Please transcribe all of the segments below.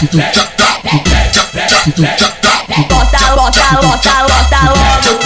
Lota, lota, lota, lota logo.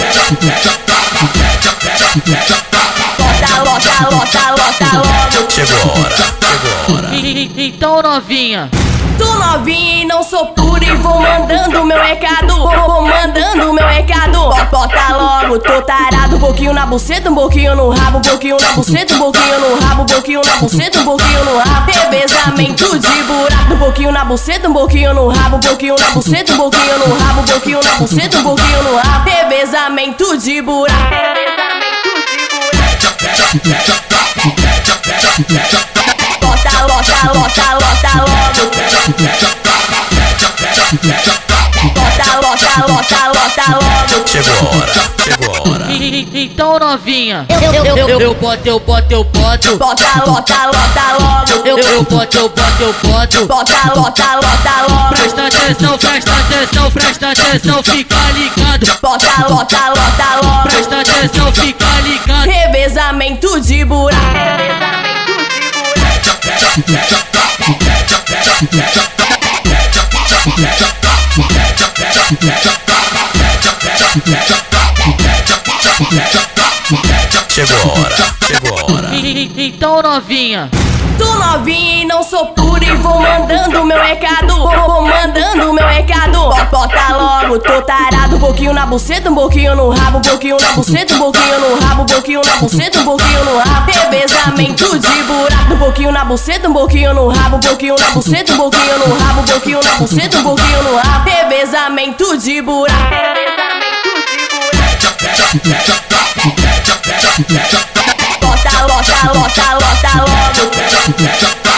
Lota, lota, lota, lota logo. Chegou a hora, chegou a hora. Então novinha, tô novinha e não sou pura e vou mandando meu recado. Vou mandando meu recado. Bota logo, tô tarado. Um pouquinho na buceta, um pouquinho no rabo. Um pouquinho na buceta, um pouquinho no rabo. Um pouquinho na buceta, um pouquinho no rabo. Revezamento de buraco. Um pouquinho na buceta, um pouquinho no rabo. Um pouquinho na buceta, um pouquinho no rabo. Um pouquinho na buceta, um pouquinho no rabo. Revezamento de buraco. Lota, lota, lota, lota logo. Lota, lota, lota, lota logo. Chegou a hora, chegou a hora. então novinha, eu boto. Bota, lota, lota logo. Eu boto. Bota, lota, lota logo. Presta atenção, fica ligado. Bota, lota, lota logo. Presta atenção, fica ligado. Revezamento de buraco. Chegou a hora, chegou a hora. então novinha, tô novinha e não sou pura e vou mandando meu recado. Vou mandando meu recado. Bota logo, tô tarado. Um pouquinho na buceta, um pouquinho no rabo. Um pouquinho na buceta, um pouquinho no rabo. Um pouquinho na buceta, um pouquinho no rabo. Revezamento de buraco. Um pouquinho na buceta, um pouquinho no rabo. Um pouquinho na buceta, um pouquinho no rabo. Um pouquinho na buceta, um pouquinho no rabo. Revezamento de buraco. Lota, lota, lota, lota logo.